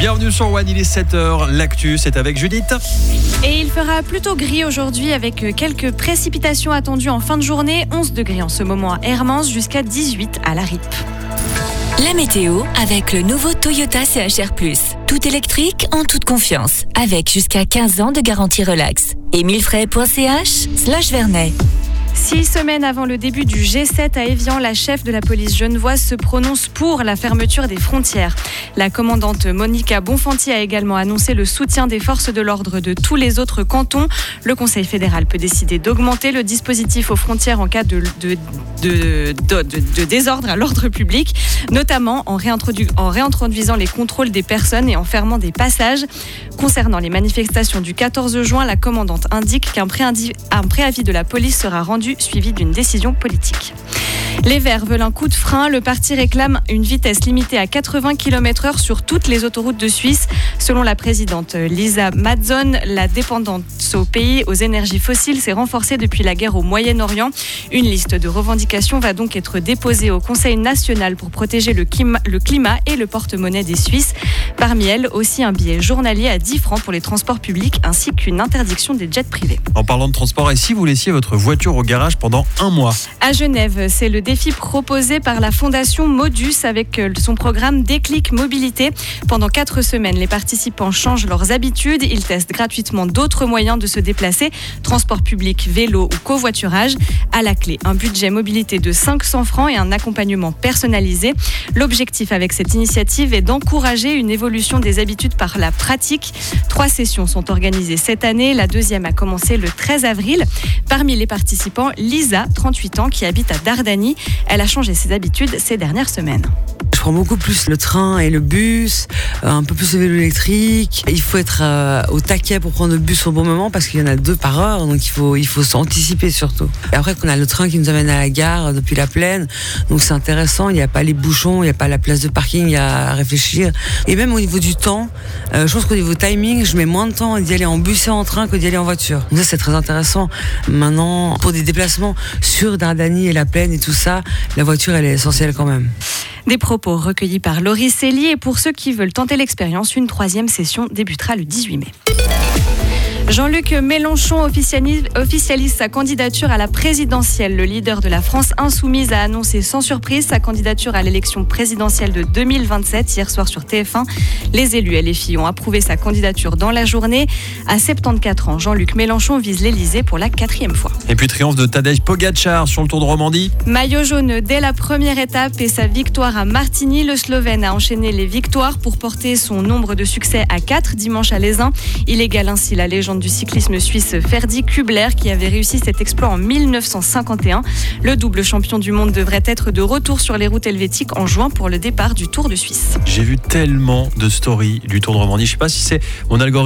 Bienvenue sur One, il est 7h, l'actu c'est avec Judith. Et il fera plutôt gris aujourd'hui avec quelques précipitations attendues en fin de journée. 11 degrés en ce moment à Hermance jusqu'à 18 à la RIP. La météo avec le nouveau Toyota CHR+. Tout électrique en toute confiance. Avec jusqu'à 15 ans de garantie relax. Emilefray.ch/Vernet. 6 semaines avant le début du G7 à Évian, la chef de la police genevoise se prononce pour la fermeture des frontières. La commandante Monica Bonfanti a également annoncé le soutien des forces de l'ordre de tous les autres cantons. Le Conseil fédéral peut décider d'augmenter le dispositif aux frontières en cas de désordre à l'ordre public, notamment en réintroduisant les contrôles des personnes et en fermant des passages. Concernant les manifestations du 14 juin, la commandante indique qu'un préavis de la police sera rendu suivi d'une décision politique. Les Verts veulent un coup de frein. Le parti réclame une vitesse limitée à 80 km/h sur toutes les autoroutes de Suisse. Selon la présidente Lisa Mazzon, la dépendance au pays aux énergies fossiles s'est renforcée depuis la guerre au Moyen-Orient. Une liste de revendications va donc être déposée au Conseil national pour protéger le climat et le porte-monnaie des Suisses. Parmi elles, aussi un billet journalier à 10 francs pour les transports publics ainsi qu'une interdiction des jets privés. En parlant de transport, et si vous laissiez votre voiture au garage pendant un mois ? À Genève, c'est le défi proposé par la fondation Modus avec son programme Déclic Mobilité. Pendant 4 semaines, les participants changent leurs habitudes. Ils testent gratuitement d'autres moyens de se déplacer, transport public, vélo ou covoiturage. À la clé, un budget mobilité de 500 francs et un accompagnement personnalisé. L'objectif avec cette initiative est d'encourager une évolution des habitudes par la pratique. 3 sessions sont organisées cette année. La deuxième a commencé le 13 avril. Parmi les participants, Lisa, 38 ans, qui habite à Dardani. Elle a changé ses habitudes ces dernières semaines. Je prends beaucoup plus le train et le bus, un peu plus le vélo électrique. Il faut être au taquet pour prendre le bus au bon moment parce qu'il y en a 2 par heure, donc il faut s'anticiper surtout. Et après, on a le train qui nous amène à la gare depuis la Plaine, donc c'est intéressant. Il n'y a pas les bouchons, il n'y a pas la place de parking, il y a à réfléchir. Et même au niveau du temps, je pense qu'au niveau timing, je mets moins de temps d'y aller en bus et en train que d'y aller en voiture. Donc ça, c'est très intéressant. Maintenant, pour des déplacements sur Dardani et la Plaine et tout ça, la voiture, elle est essentielle quand même. Des propos recueillis par Laurie Célie, et pour ceux qui veulent tenter l'expérience, une 3e session débutera le 18 mai. Jean-Luc Mélenchon officialise sa candidature à la présidentielle. Le leader de la France insoumise a annoncé sans surprise sa candidature à l'élection présidentielle de 2027 hier soir sur TF1. Les élus LFI ont approuvé sa candidature dans la journée. À 74 ans, Jean-Luc Mélenchon vise l'Elysée pour la 4e fois. Et puis triomphe de Tadej Pogačar sur le Tour de Romandie. Maillot jaune dès la première étape et sa victoire à Martigny. Le Slovène a enchaîné les victoires pour porter son nombre de succès à 4 dimanche à Lézin. Il égale ainsi la légende du cyclisme suisse Ferdi Kubler qui avait réussi cet exploit en 1951. Le double champion du monde devrait être de retour sur les routes helvétiques en juin pour le départ du Tour de Suisse. J'ai vu tellement de stories du Tour de Romandie. Je ne sais pas si c'est mon algorithme